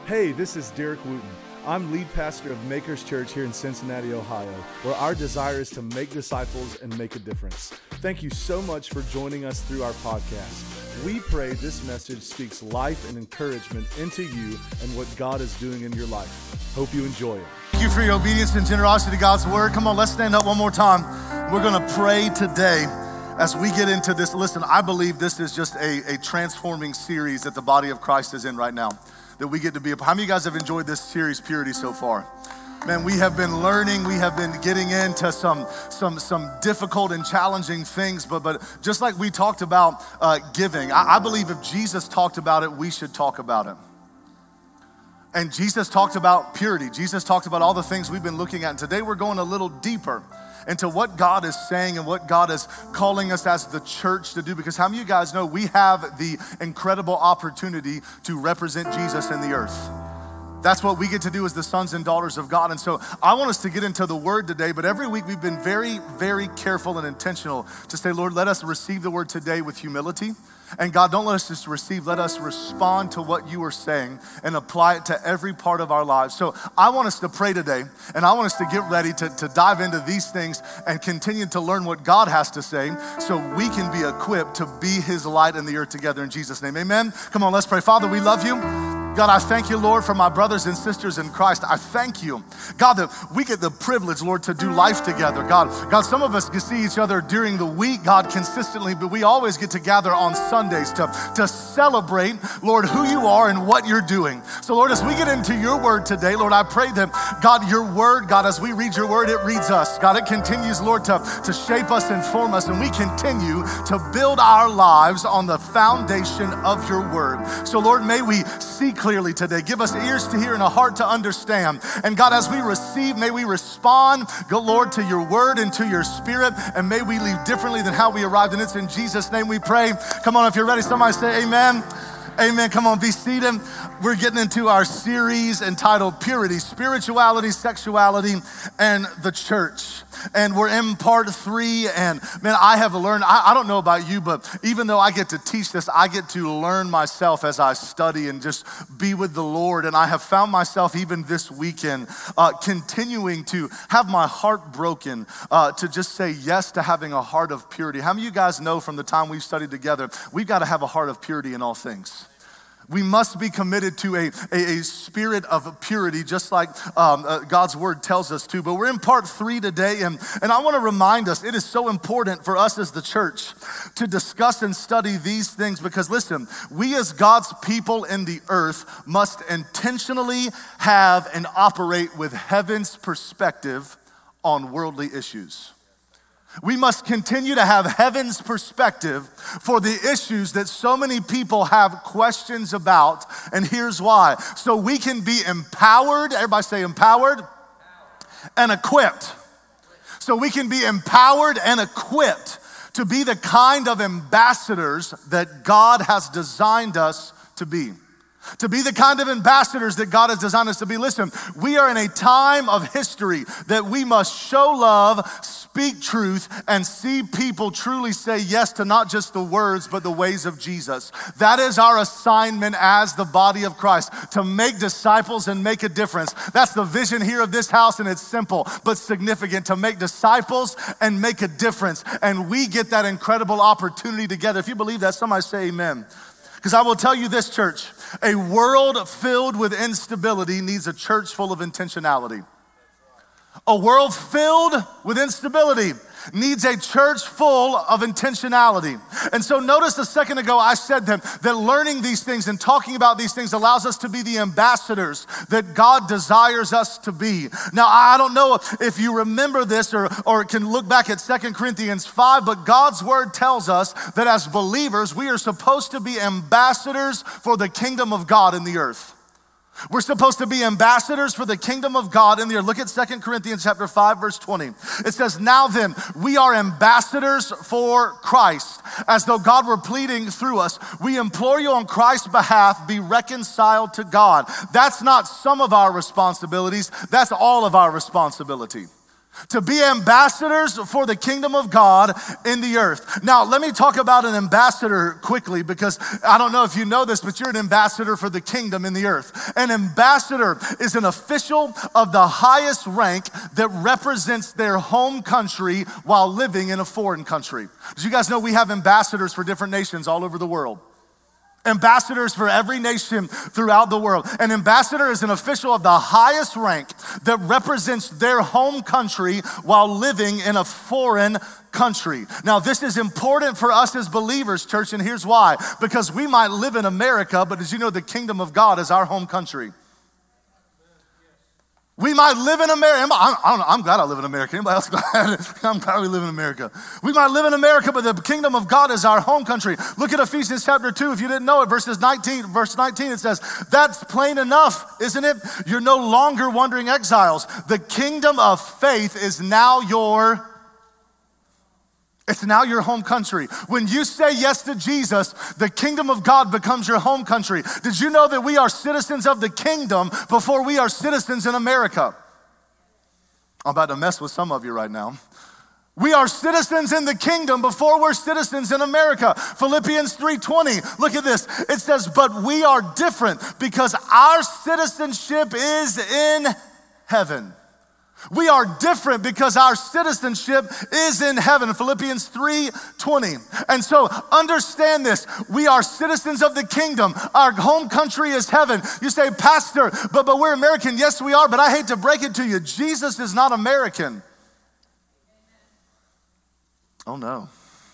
Hey, this is Derek Wooten. I'm lead pastor of Makers Church here in Cincinnati, Ohio, where our desire is to make disciples and make a difference. Thank you so much for joining us through our podcast. We pray this message speaks life and encouragement into you and what God is doing in your life. Hope you enjoy it. Thank you for your obedience and generosity to God's word. Come on, let's stand up one more time. We're going to pray today as we get into this. Listen, I believe this is just a transforming series that the body of Christ is in right now, that we get to be a part. How many of you guys have enjoyed this series, Purity, so far? Man, we have been learning, we have been getting into some difficult and challenging things, but just like we talked about giving, I believe if Jesus talked about it, we should talk about it. And Jesus talked about purity. Jesus talked about all the things we've been looking at. And today we're going a little deeper into what God is saying and what God is calling us as the church to do. Because how many of you guys know we have the incredible opportunity to represent Jesus in the earth? That's what we get to do as the sons and daughters of God. And so I want us to get into the word today, but every week we've been very, very careful and intentional to say, Lord, let us receive the word today with humility. And God, don't let us just receive, let us respond to what you are saying and apply it to every part of our lives. So I want us to pray today, and I want us to get ready to dive into these things and continue to learn what God has to say so we can be equipped to be his light in the earth together in Jesus' name. Amen. Come on, let's pray. Father, we love you. God, I thank you, Lord, for my brothers and sisters in Christ. I thank you, God, that we get the privilege, Lord, to do life together. God, some of us can see each other during the week, God, consistently, but we always get to gather on Sundays to celebrate, Lord, who you are and what you're doing. So, Lord, as we get into your word today, Lord, I pray that, God, your word, God, as we read your word, it reads us. God, it continues, Lord, to shape us and form us, and we continue to build our lives on the foundation of your word. So, Lord, may we see clearly today. Give us ears to hear and a heart to understand. And God, as we receive, may we respond, go, Lord, to your word and to your spirit, and may we leave differently than how we arrived. And it's in Jesus' name we pray. Come on, if you're ready, somebody say amen. Amen. Come on, be seated. We're getting into our series entitled Purity, Spirituality, Sexuality, and the Church. And we're in part 3. And man, I have learned, I don't know about you, but even though I get to teach this, I get to learn myself as I study and just be with the Lord. And I have found myself even this weekend continuing to have my heart broken to just say yes to having a heart of purity. How many of you guys know from the time we've studied together, we've got to have a heart of purity in all things? We must be committed to a spirit of purity, just like God's word tells us to. But we're in part 3 today, and I want to remind us, it is so important for us as the church to discuss and study these things because, listen, we as God's people in the earth must intentionally have and operate with heaven's perspective on worldly issues. We must continue to have heaven's perspective for the issues that so many people have questions about, and here's why. So we can be empowered, everybody say empowered, and equipped. So we can be empowered and equipped to be the kind of ambassadors that God has designed us to be. To be the kind of ambassadors that God has designed us to be. Listen, we are in a time of history that we must show love, speak truth, and see people truly say yes to not just the words, but the ways of Jesus. That is our assignment as the body of Christ, to make disciples and make a difference. That's the vision here of this house, and it's simple but significant, to make disciples and make a difference. And we get that incredible opportunity together. If you believe that, somebody say amen. Because I will tell you this, church, a world filled with instability needs a church full of intentionality. A world filled with instability needs a church full of intentionality. And so notice a second ago I said that learning these things and talking about these things allows us to be the ambassadors that God desires us to be. Now, I don't know if you remember this or can look back at 2 Corinthians 5, but God's word tells us that as believers, we are supposed to be ambassadors for the kingdom of God in the earth. We're supposed to be ambassadors for the kingdom of God in the earth. Look at 2 Corinthians chapter 5, verse 20. It says, now then, we are ambassadors for Christ, as though God were pleading through us. We implore you on Christ's behalf, be reconciled to God. That's not some of our responsibilities. That's all of our responsibility. To be ambassadors for the kingdom of God in the earth. Now, let me talk about an ambassador quickly, because I don't know if you know this, but you're an ambassador for the kingdom in the earth. An ambassador is an official of the highest rank that represents their home country while living in a foreign country. Did you guys know we have ambassadors for different nations all over the world? Ambassadors for every nation throughout the world. An ambassador is an official of the highest rank that represents their home country while living in a foreign country. Now, this is important for us as believers, church, and here's why. Because we might live in America, but as you know, the kingdom of God is our home country. We might live in America. I'm glad I live in America. Anybody else glad? I'm glad we live in America. We might live in America, but the kingdom of God is our home country. Look at Ephesians chapter 2. If you didn't know it, verse 19, it says, that's plain enough, isn't it? You're no longer wandering exiles. The kingdom of faith is now your home country. When you say yes to Jesus, the kingdom of God becomes your home country. Did you know that we are citizens of the kingdom before we are citizens in America? I'm about to mess with some of you right now. We are citizens in the kingdom before we're citizens in America. Philippians 3:20, look at this. It says, but we are different because our citizenship is in heaven. We are different because our citizenship is in heaven. Philippians 3:20. And so understand this. We are citizens of the kingdom. Our home country is heaven. You say, Pastor, but we're American. Yes, we are, but I hate to break it to you. Jesus is not American. Oh, no.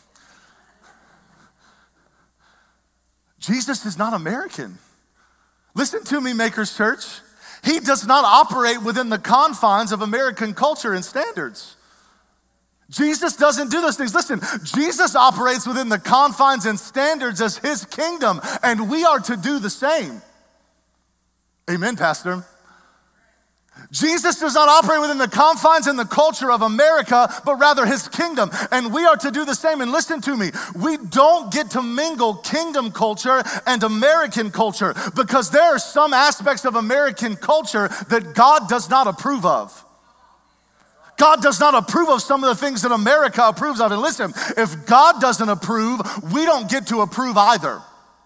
Jesus is not American. Listen to me, Makers Church. He does not operate within the confines of American culture and standards. Jesus doesn't do those things. Listen, Jesus operates within the confines and standards as his kingdom, and we are to do the same. Amen, Pastor. Jesus does not operate within the confines and the culture of America, but rather his kingdom. And we are to do the same. And listen to me, we don't get to mingle kingdom culture and American culture, because there are some aspects of American culture that God does not approve of. God does not approve of some of the things that America approves of. And listen, if God doesn't approve, we don't get to approve either.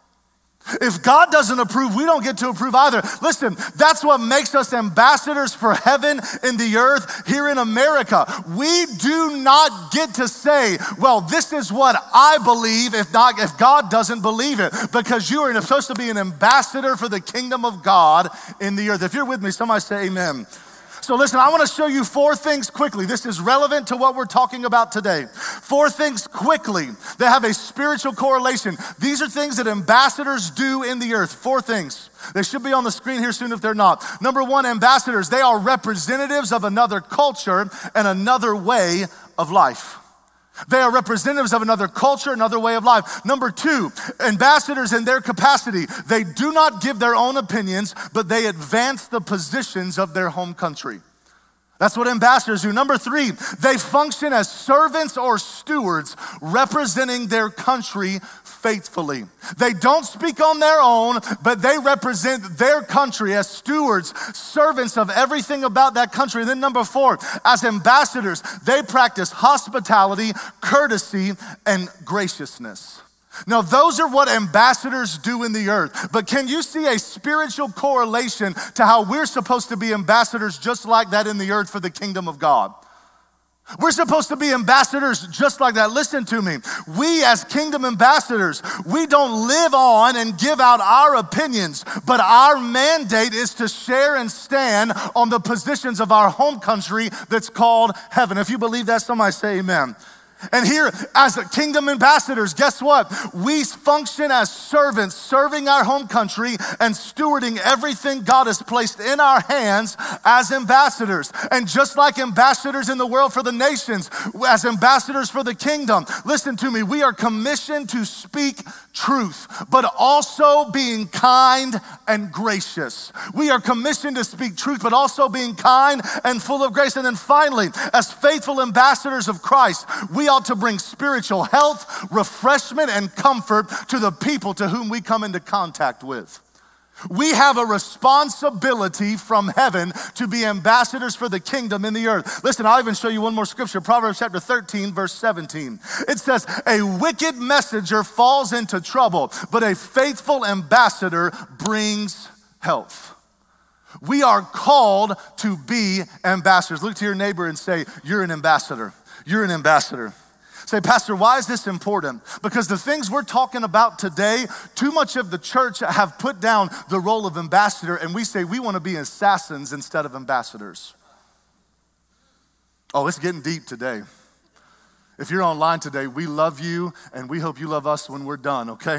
If God doesn't approve, we don't get to approve either. Listen, that's what makes us ambassadors for heaven in the earth here in America. We do not get to say, well, this is what I believe if God doesn't believe it, because you are supposed to be an ambassador for the kingdom of God in the earth. If you're with me, somebody say amen. So listen, I want to show you 4 things quickly. This is relevant to what we're talking about today. 4 things quickly that have a spiritual correlation. These are things that ambassadors do in the earth. 4 things. They should be on the screen here soon if they're not. Number 1, ambassadors. They are representatives of another culture and another way of life. They are representatives of another culture, another way of life. Number 2, ambassadors in their capacity, they do not give their own opinions, but they advance the positions of their home country. That's what ambassadors do. Number 3, they function as servants or stewards representing their country faithfully. They don't speak on their own, but they represent their country as stewards, servants of everything about that country. And then number 4, as ambassadors, they practice hospitality, courtesy, and graciousness. Now, those are what ambassadors do in the earth. But can you see a spiritual correlation to how we're supposed to be ambassadors just like that in the earth for the kingdom of God? We're supposed to be ambassadors just like that. Listen to me. We as kingdom ambassadors, we don't live on and give out our opinions, but our mandate is to share and stand on the positions of our home country that's called heaven. If you believe that, somebody say amen. And here, as kingdom ambassadors, guess what? We function as servants, serving our home country and stewarding everything God has placed in our hands as ambassadors. And just like ambassadors in the world for the nations, as ambassadors for the kingdom, listen to me, we are commissioned to speak truth, but also being kind and gracious. We are commissioned to speak truth, but also being kind and full of grace. And then finally, as faithful ambassadors of Christ, we ought to bring spiritual health, refreshment, and comfort to the people to whom we come into contact with. We have a responsibility from heaven to be ambassadors for the kingdom in the earth. Listen, I'll even show you one more scripture, Proverbs chapter 13, verse 17. It says, a wicked messenger falls into trouble, but a faithful ambassador brings health. We are called to be ambassadors. Look to your neighbor and say, you're an ambassador. You're an ambassador. Say, Pastor, why is this important? Because the things we're talking about today, too much of the church have put down the role of ambassador, and we say we want to be assassins instead of ambassadors. Oh, it's getting deep today. If you're online today, we love you, and we hope you love us when we're done, okay?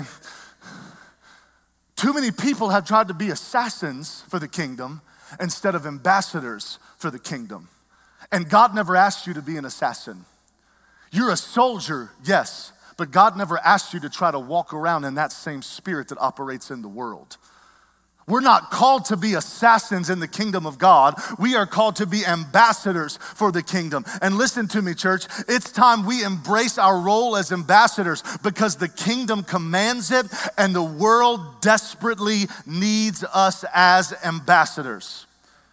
Too many people have tried to be assassins for the kingdom instead of ambassadors for the kingdom. And God never asked you to be an assassin. You're a soldier, yes, but God never asked you to try to walk around in that same spirit that operates in the world. We're not called to be assassins in the kingdom of God. We are called to be ambassadors for the kingdom. And listen to me, church, it's time we embrace our role as ambassadors because the kingdom commands it and the world desperately needs us as ambassadors.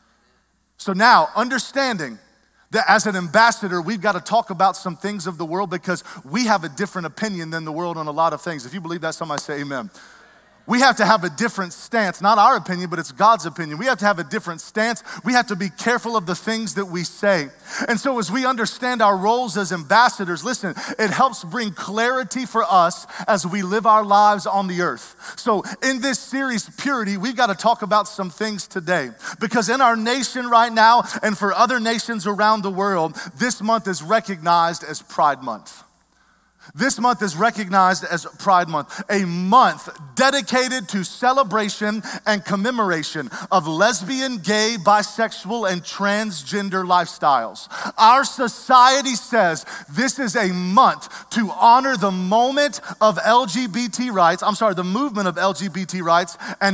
So now, understanding that as an ambassador, we've got to talk about some things of the world because we have a different opinion than the world on a lot of things. If you believe that, somebody say amen. We have to have a different stance, not our opinion, but it's God's opinion. We have to have a different stance. We have to be careful of the things that we say. And so as we understand our roles as ambassadors, listen, it helps bring clarity for us as we live our lives on the earth. So in this series, Purity, we've got to talk about some things today because in our nation right now and for other nations around the world, this month is recognized as Pride Month. This month is recognized as Pride Month, a month dedicated to celebration and commemoration of lesbian, gay, bisexual, and transgender lifestyles. Our society says this is a month to honor the moment of LGBT rights, the movement of LGBT rights and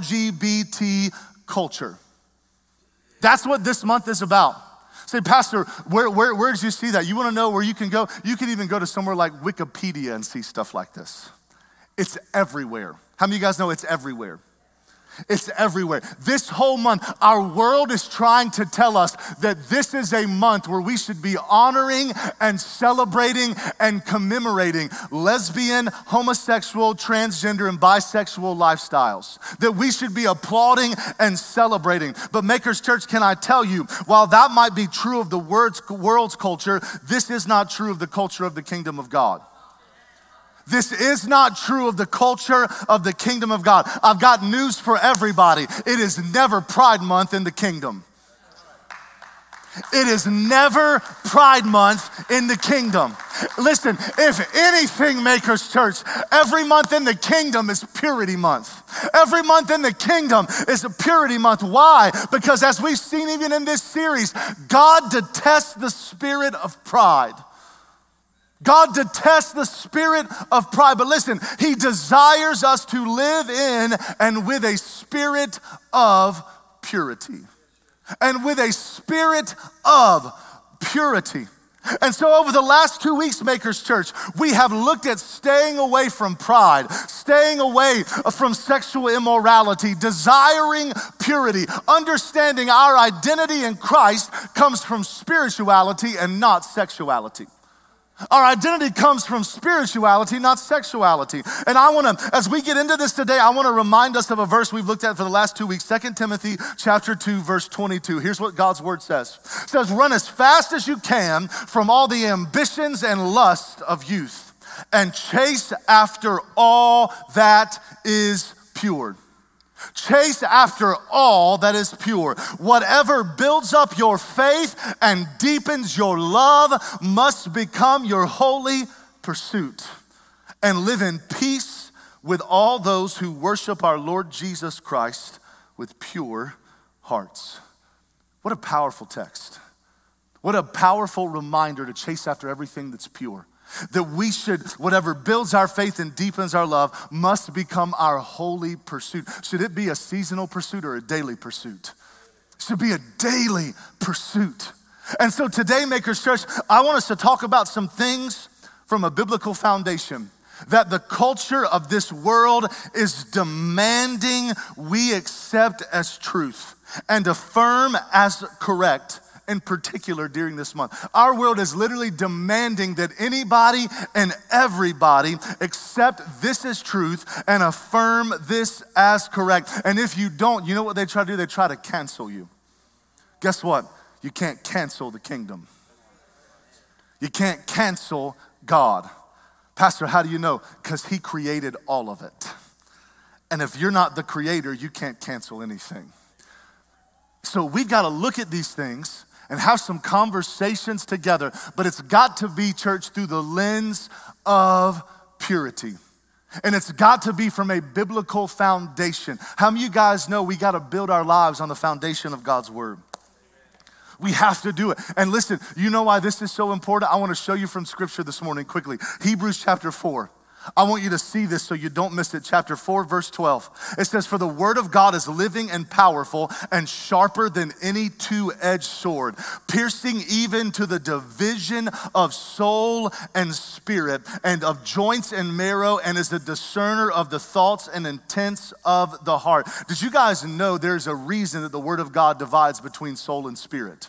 LGBT culture. That's what this month is about. Say, Pastor, where did you see that? You want to know where you can go? You can even go to somewhere like Wikipedia and see stuff like this. It's everywhere. How many of you guys know it's everywhere? It's everywhere. This whole month, our world is trying to tell us that this is a month where we should be honoring and celebrating and commemorating lesbian, homosexual, transgender, and bisexual lifestyles. That we should be applauding and celebrating. But Makers Church, can I tell you, while that might be true of the world's culture, this is not true of the culture of the kingdom of God. This is not true of the culture of the kingdom of God. I've got news for everybody. It is never Pride Month in the kingdom. It is never Pride Month in the kingdom. Listen, if anything, Makers Church, every month in the kingdom is Purity Month. Every month in the kingdom is a Purity Month. Why? Because as we've seen even in this series, God detests the spirit of pride. God detests the spirit of pride, but listen, He desires us to live in and with a spirit of purity. And with a spirit of purity. And so over the last 2 weeks, Makers Church, we have looked at staying away from pride, staying away from sexual immorality, desiring purity, understanding our identity in Christ comes from spirituality and not sexuality. Our identity comes from spirituality, not sexuality. And I want to, as we get into this today, I want to remind us of a verse we've looked at for the last 2 weeks, 2 Timothy chapter 2, verse 22. Here's what God's word says. It says, run as fast as you can from all the ambitions and lust of youth and chase after all that is pure. Chase after all that is pure. Whatever builds up your faith and deepens your love must become your holy pursuit. And live in peace with all those who worship our Lord Jesus Christ with pure hearts. What a powerful text. What a powerful reminder to chase after everything that's pure. That we should, whatever builds our faith and deepens our love must become our holy pursuit. Should it be a seasonal pursuit or a daily pursuit? It should be a daily pursuit. And so today, Makers Church, I want us to talk about some things from a biblical foundation. that the culture of this world is demanding we accept as truth and affirm as correct, in particular during this month. Our world is literally demanding that anybody and everybody accept this as truth and affirm this as correct. And if you don't, you know what they try to do? They try to cancel you. Guess what? You can't cancel the kingdom. You can't cancel God. Pastor, how do you know? Because he created all of it. And if you're not the creator, you can't cancel anything. So we've got to look at these things and have some conversations together, but it's got to be, church, through the lens of purity. And it's got to be from a biblical foundation. How many of you guys know we got to build our lives on the foundation of God's word? We have to do it. And listen, you know why this is so important? I want to show you from scripture this morning quickly. Hebrews chapter 4. I want you to see this so you don't miss it. Chapter 4, verse 12. It says, for the word of God is living and powerful and sharper than any two-edged sword, piercing even to the division of soul and spirit and of joints and marrow, and is a discerner of the thoughts and intents of the heart. Did you guys know there's a reason that the word of God divides between soul and spirit?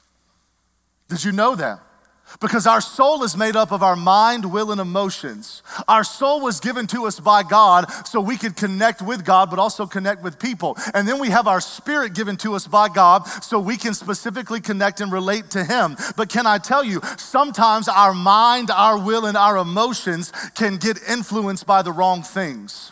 Did you know that? Because our soul is made up of our mind, will, and emotions. Our soul was given to us by God so we could connect with God, but also connect with people. And then we have our spirit given to us by God so we can specifically connect and relate to him. But can I tell you, sometimes our mind, our will, and our emotions can get influenced by the wrong things.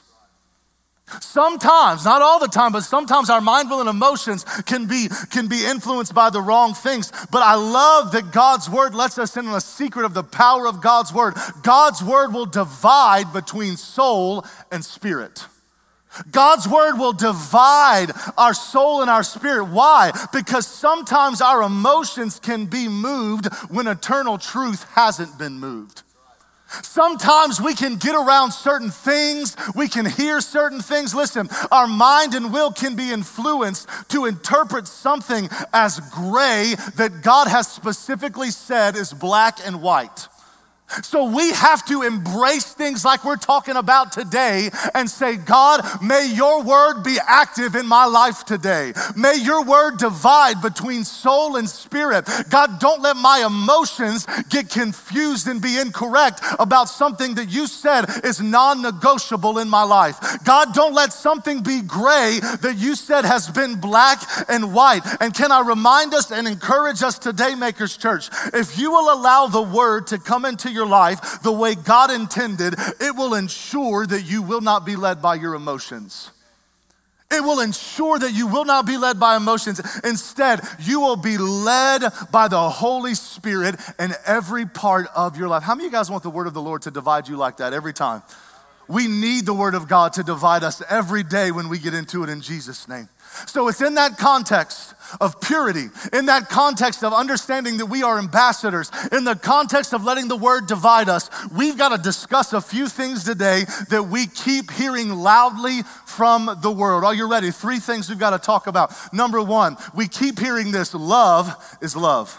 Sometimes, not all the time, but sometimes our mind, will, and emotions can be influenced by the wrong things. But I love that God's word lets us in on a secret of the power of God's word. God's word will divide between soul and spirit. God's word will divide our soul and our spirit. Why? Because sometimes our emotions can be moved when eternal truth hasn't been moved. Sometimes we can get around certain things, we can hear certain things. Listen, our mind and will can be influenced to interpret something as gray that God has specifically said is black and white. So we have to embrace things like we're talking about today and say, God, may your word be active in my life today. May your word divide between soul and spirit. God, don't let my emotions get confused and be incorrect about something that you said is non-negotiable in my life. God, don't let something be gray that you said has been black and white. And can I remind us and encourage us today, Makers Church, if you will allow the word to come into your life the way God intended, it will ensure that you will not be led by your emotions. It will ensure that you will not be led by emotions. Instead, you will be led by the Holy Spirit in every part of your life. How many of you guys want the word of the Lord to divide you like that every time? We need the word of God to divide us every day when we get into it in Jesus' name. So it's in that context of purity, in that context of understanding that we are ambassadors, in the context of letting the word divide us, we've got to discuss a few things today that we keep hearing loudly from the world. Are you ready? 3 things we've got to talk about. Number 1, we keep hearing this: love is love.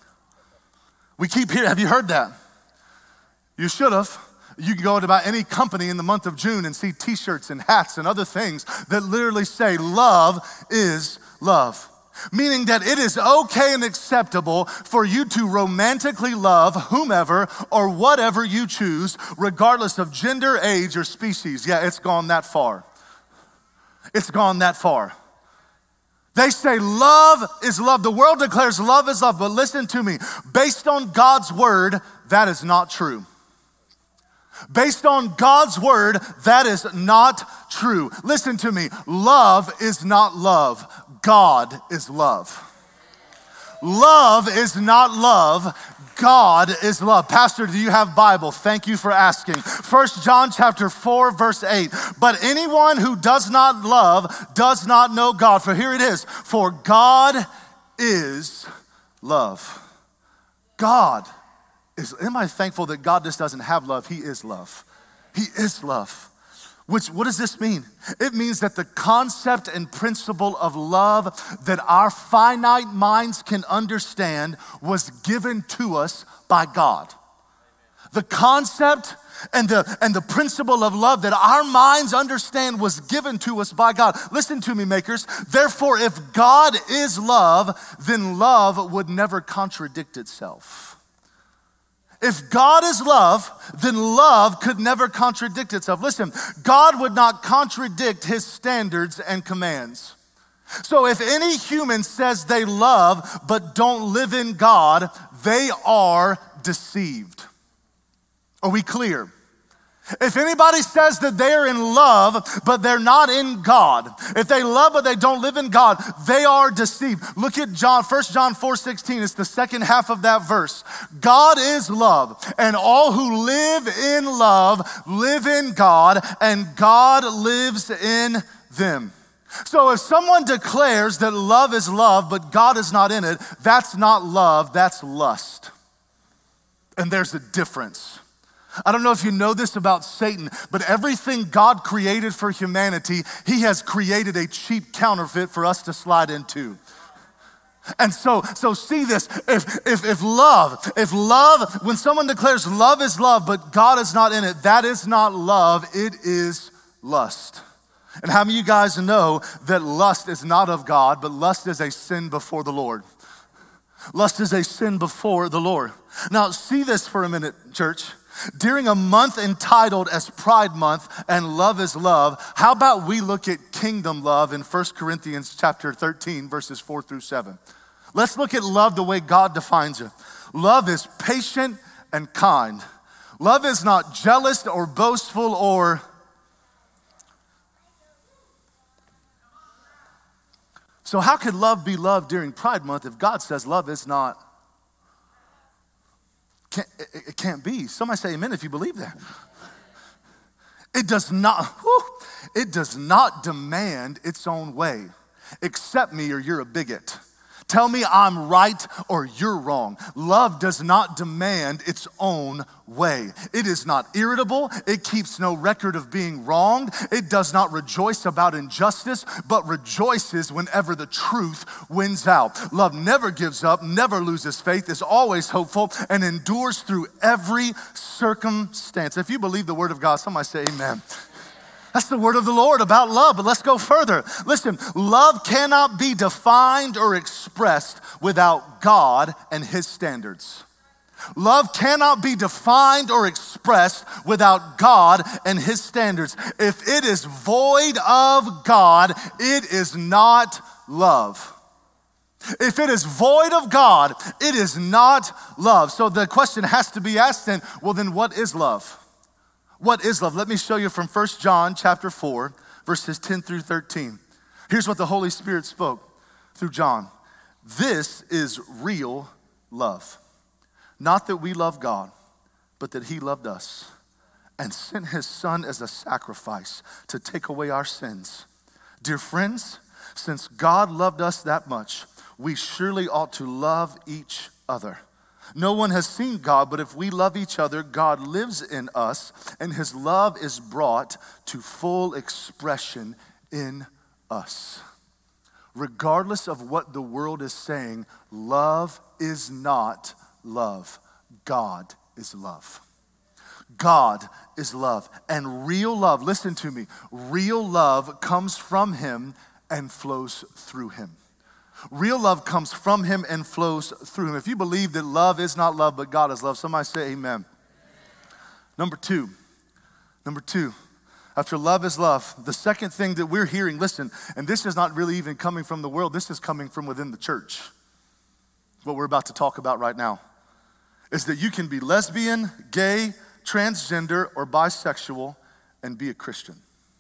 We keep hearing, have you heard that? You should have. You can go to about any company in the month of June and see t-shirts and hats and other things that literally say love is love. Meaning that it is okay and acceptable for you to romantically love whomever or whatever you choose, regardless of gender, age, or species. Yeah, it's gone that far. It's gone that far. They say love is love. The world declares love is love, but listen to me. Based on God's word, that is not true. Based on God's word, that is not true. Listen to me. Love is not love. God is love. Love is not love. God is love. Pastor, do you have Bible? Thank you for asking. 1 John chapter 4, verse 8. But anyone who does not love does not know God. For here it is. For God is love. God is, am I thankful that God just doesn't have love? He is love. He is love. What does this mean? It means that the concept and principle of love that our finite minds can understand was given to us by God. The concept and the principle of love that our minds understand was given to us by God. Listen to me, makers. Therefore, if God is love, then love would never contradict itself. If God is love, then love could never contradict itself. Listen, God would not contradict his standards and commands. So if any human says they love but don't live in God, they are deceived. Are we clear? If anybody says that they're in love, but they're not in God, if they love but they don't live in God, they are deceived. Look at 1 John 4:16. It's the second half of that verse. God is love, and all who live in love live in God, and God lives in them. So if someone declares that love is love, but God is not in it, that's not love, that's lust. And there's a difference. I don't know if you know this about Satan, but everything God created for humanity, he has created a cheap counterfeit for us to slide into. And so see this, if love, when someone declares love is love, but God is not in it, that is not love, it is lust. And how many of you guys know that lust is not of God, but lust is a sin before the Lord? Lust is a sin before the Lord. Now see this for a minute, church. During a month entitled as Pride Month and Love is Love, how about we look at kingdom love in 1 Corinthians chapter 13, verses 4 through 7. Let's look at love the way God defines it. Love is patient and kind. Love is not jealous or boastful or... So how could love be love during Pride Month if God says love is not? It can't be. Somebody say amen if you believe that. It does not demand its own way. Accept me or you're a bigot. Tell me I'm right or you're wrong. Love does not demand its own way. It is not irritable. It keeps no record of being wronged. It does not rejoice about injustice, but rejoices whenever the truth wins out. Love never gives up, never loses faith, is always hopeful, and endures through every circumstance. If you believe the word of God, somebody say amen. That's the word of the Lord about love, but let's go further. Listen, love cannot be defined or expressed without God and his standards. Love cannot be defined or expressed without God and his standards. If it is void of God, it is not love. If it is void of God, it is not love. So the question has to be asked then, well then what is love? What is love? Let me show you from 1 John chapter 4, verses 10 through 13. Here's what the Holy Spirit spoke through John. This is real love. Not that we love God, but that he loved us and sent his son as a sacrifice to take away our sins. Dear friends, since God loved us that much, we surely ought to love each other. No one has seen God, but if we love each other, God lives in us, and his love is brought to full expression in us. Regardless of what the world is saying, love is not love. God is love. God is love. And real love, listen to me, real love comes from him and flows through him. Real love comes from him and flows through him. If you believe that love is not love, but God is love, somebody say amen. Number two, after love is love, the second thing that we're hearing, listen, and this is not really even coming from the world, this is coming from within the church. What we're about to talk about right now is that you can be lesbian, gay, transgender, or bisexual and be a Christian.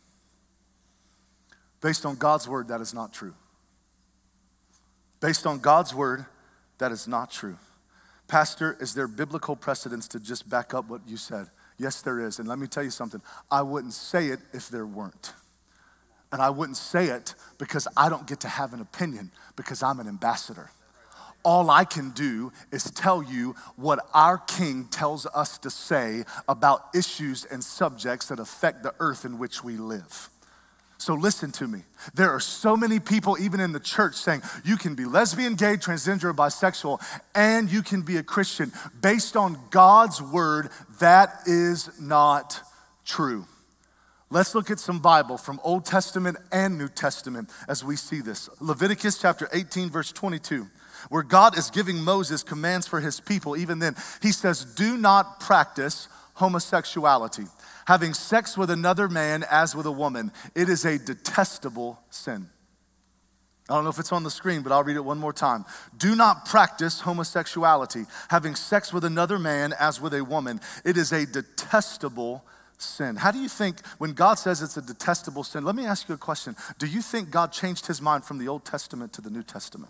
Based on God's word, that is not true. Based on God's word, that is not true. Pastor, is there biblical precedence to just back up what you said? Yes, there is. And let me tell you something. I wouldn't say it if there weren't. And I wouldn't say it because I don't get to have an opinion because I'm an ambassador. All I can do is tell you what our King tells us to say about issues and subjects that affect the earth in which we live. So listen to me. There are so many people, even in the church, saying you can be lesbian, gay, transgender, or bisexual, and you can be a Christian. Based on God's word, that is not true. Let's look at some Bible from Old Testament and New Testament as we see this. Leviticus chapter 18, verse 22, where God is giving Moses commands for his people. Even then, he says, do not practice homosexuality, having sex with another man as with a woman. It is a detestable sin. I don't know if it's on the screen, but I'll read it one more time. Do not practice homosexuality, having sex with another man as with a woman. It is a detestable sin. How do you think when God says it's a detestable sin? Let me ask you a question. Do you think God changed his mind from the Old Testament to the New Testament?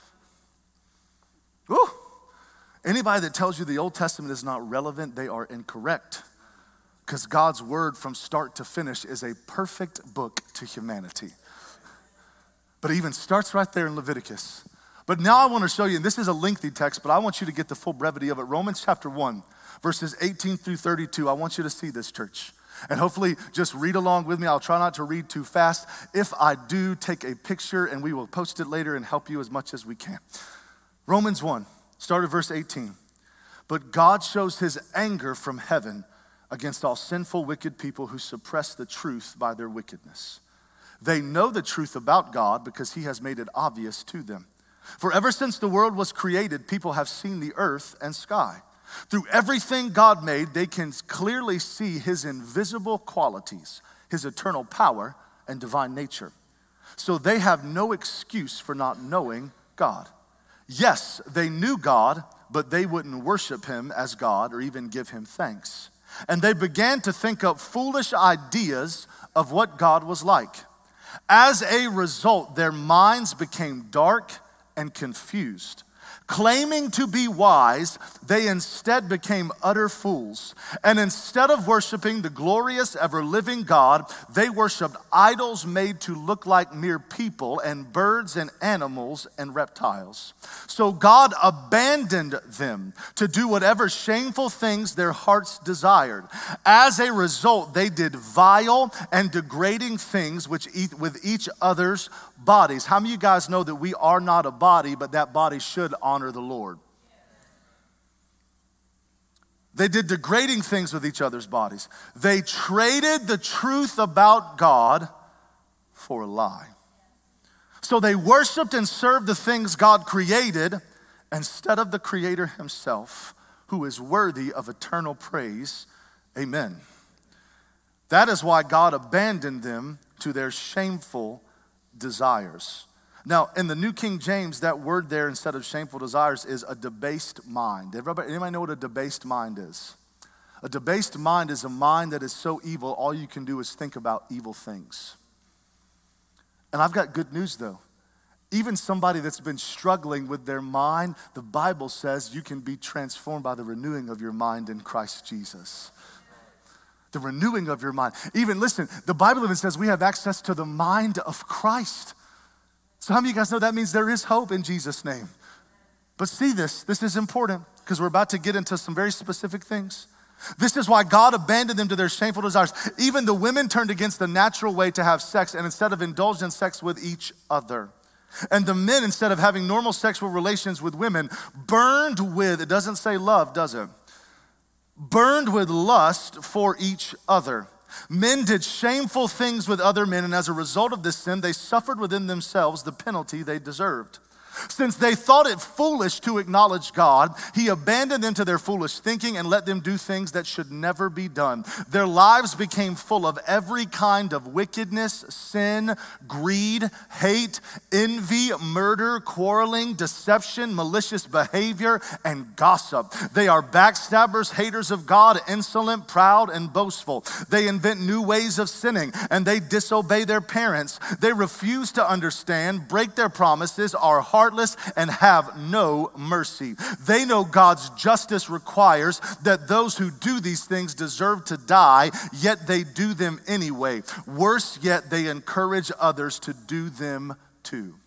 Ooh. Anybody that tells you the Old Testament is not relevant, they are incorrect. Because God's word from start to finish is a perfect book to humanity. But it even starts right there in Leviticus. But now I want to show you, and this is a lengthy text, but I want you to get the full brevity of it. Romans chapter 1, verses 18 through 32. I want you to see this, church. And hopefully just read along with me. I'll try not to read too fast. If I do, take a picture and we will post it later and help you as much as we can. Romans 1. Start at verse 18. But God shows his anger from heaven against all sinful, wicked people who suppress the truth by their wickedness. They know the truth about God because he has made it obvious to them. For ever since the world was created, people have seen the earth and sky. Through everything God made, they can clearly see his invisible qualities, his eternal power and divine nature. So they have no excuse for not knowing God. Yes, they knew God, but they wouldn't worship him as God or even give him thanks. And they began to think up foolish ideas of what God was like. As a result, their minds became dark and confused. Claiming to be wise, they instead became utter fools. And instead of worshiping the glorious, ever-living God, they worshiped idols made to look like mere people and birds and animals and reptiles. So God abandoned them to do whatever shameful things their hearts desired. As a result, they did vile and degrading things with each other's bodies. How many of you guys know that we are not a body, but that body should honor the Lord? They did degrading things with each other's bodies. They traded the truth about God for a lie. So they worshiped and served the things God created instead of the Creator himself, who is worthy of eternal praise. Amen. That is why God abandoned them to their shameful desires. Now, in the New King James, that word there instead of shameful desires is a debased mind. Anybody know what a debased mind is? A debased mind is a mind that is so evil, all you can do is think about evil things. And I've got good news though. Even somebody that's been struggling with their mind, the Bible says you can be transformed by the renewing of your mind in Christ Jesus. The renewing of your mind. Even, listen, the Bible even says we have access to the mind of Christ. So how many of you guys know that means there is hope in Jesus' name? But see this is important because we're about to get into some very specific things. This is why God abandoned them to their shameful desires. Even the women turned against the natural way to have sex and instead of indulged in sex with each other. And the men, instead of having normal sexual relations with women, burned with, it doesn't say love, does it? Burned with lust for each other. Men did shameful things with other men, and as a result of this sin, they suffered within themselves the penalty they deserved. Since they thought it foolish to acknowledge God, he abandoned them to their foolish thinking and let them do things that should never be done. Their lives became full of every kind of wickedness, sin, greed, hate, envy, murder, quarreling, deception, malicious behavior, and gossip. They are backstabbers, haters of God, insolent, proud, and boastful. They invent new ways of sinning, and they disobey their parents. They refuse to understand, break their promises, are heartless, and have no mercy. They know God's justice requires that those who do these things deserve to die, yet they do them anyway. Worse yet, they encourage others to do them too.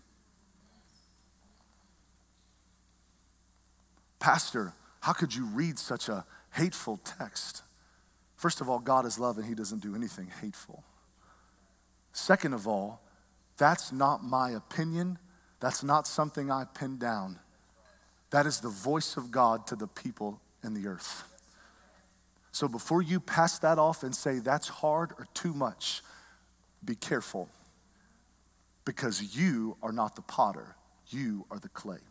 Pastor, how could you read such a hateful text? First of all, God is love and he doesn't do anything hateful. Second of all, that's not my opinion. That's not something I pinned down. That is the voice of God to the people in the earth. So before you pass that off and say that's hard or too much, be careful, because you are not the potter, you are the clay.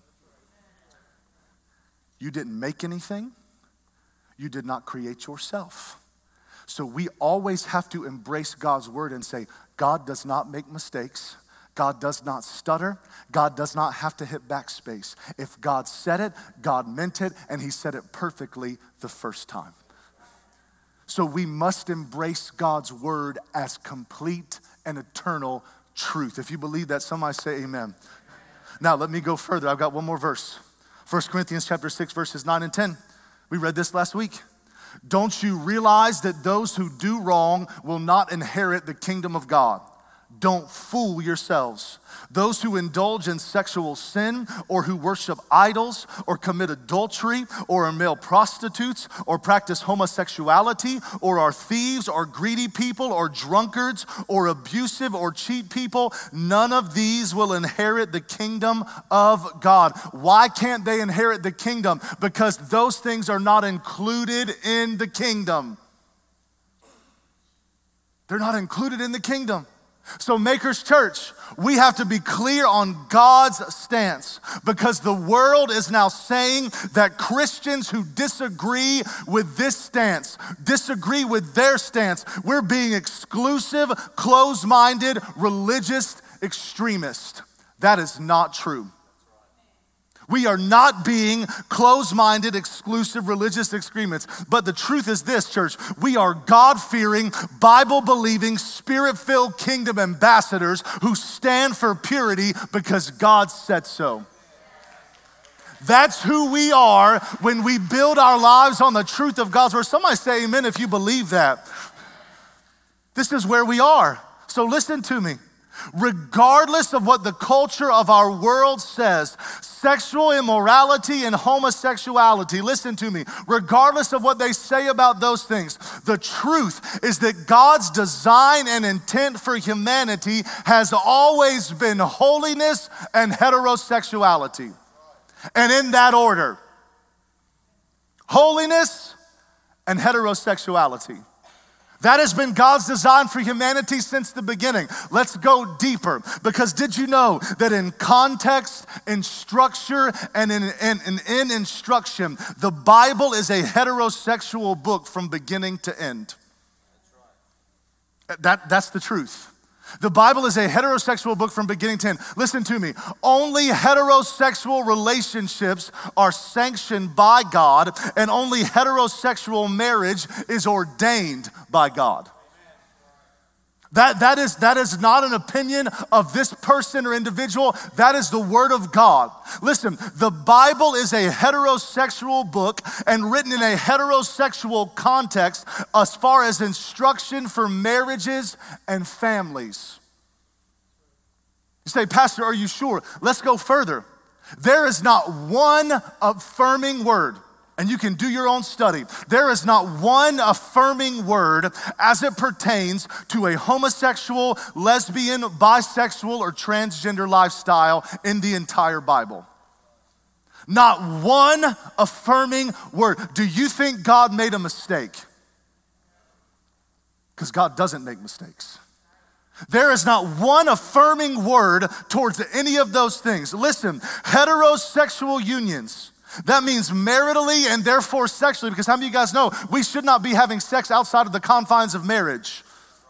You didn't make anything. You did not create yourself. So we always have to embrace God's word and say, God does not make mistakes. God does not stutter. God does not have to hit backspace. If God said it, God meant it, and he said it perfectly the first time. So we must embrace God's word as complete and eternal truth. If you believe that, somebody say amen. Now let me go further. I've got one more verse. 1 Corinthians chapter 6, verses 9 and 10. We read this last week. Don't you realize that those who do wrong will not inherit the kingdom of God? Don't fool yourselves. Those who indulge in sexual sin, or who worship idols, or commit adultery, or are male prostitutes, or practice homosexuality, or are thieves, or greedy people, or drunkards, or abusive, or cheat people, none of these will inherit the kingdom of God. Why can't they inherit the kingdom? Because those things are not included in the kingdom. They're not included in the kingdom. So Makers Church, we have to be clear on God's stance, because the world is now saying that Christians who disagree with this stance, disagree with their stance, we're being exclusive, closed-minded, religious extremists. That is not true. We are not being closed-minded, exclusive, religious extremists. But the truth is this, church. We are God-fearing, Bible-believing, Spirit-filled kingdom ambassadors who stand for purity because God said so. That's who we are when we build our lives on the truth of God's word. Somebody say amen if you believe that. This is where we are. So listen to me. Regardless of what the culture of our world says, sexual immorality and homosexuality, listen to me, regardless of what they say about those things, the truth is that God's design and intent for humanity has always been holiness and heterosexuality. And in that order, holiness and heterosexuality. That has been God's design for humanity since the beginning. Let's go deeper, because did you know that in context, in structure, and in instruction, the Bible is a heterosexual book from beginning to end? That's the truth. The Bible is a heterosexual book from beginning to end. Listen to me. Only heterosexual relationships are sanctioned by God, and only heterosexual marriage is ordained by God. That is not an opinion of this person or individual. That is the word of God. Listen, the Bible is a heterosexual book and written in a heterosexual context as far as instruction for marriages and families. You say, Pastor, are you sure? Let's go further. There is not one affirming word, and you can do your own study. There is not one affirming word as it pertains to a homosexual, lesbian, bisexual, or transgender lifestyle in the entire Bible. Not one affirming word. Do you think God made a mistake? Because God doesn't make mistakes. There is not one affirming word towards any of those things. Listen, heterosexual unions, that means maritally and therefore sexually, because how many of you guys know we should not be having sex outside of the confines of marriage?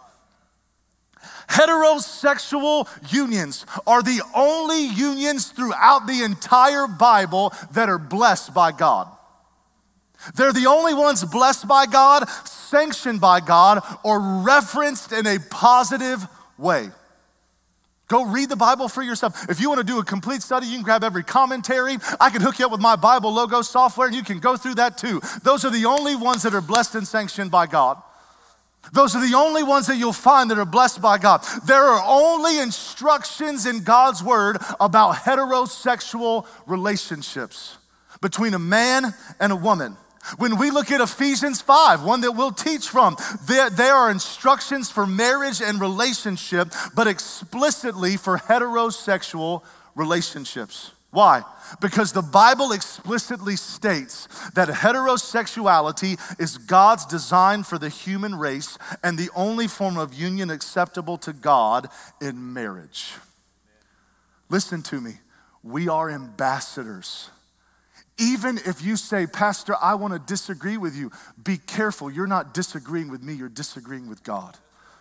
Heterosexual unions are the only unions throughout the entire Bible that are blessed by God. They're the only ones blessed by God, sanctioned by God, or referenced in a positive way. Go read the Bible for yourself. If you want to do a complete study, you can grab every commentary. I can hook you up with my Bible logo software, and you can go through that too. Those are the only ones that are blessed and sanctioned by God. Those are the only ones that you'll find that are blessed by God. There are only instructions in God's word about heterosexual relationships between a man and a woman. When we look at Ephesians 5, one that we'll teach from, there are instructions for marriage and relationship, but explicitly for heterosexual relationships. Why? Because the Bible explicitly states that heterosexuality is God's design for the human race and the only form of union acceptable to God in marriage. Listen to me. We are ambassadors. Even if you say, Pastor, I want to disagree with you, be careful. You're not disagreeing with me, you're disagreeing with God.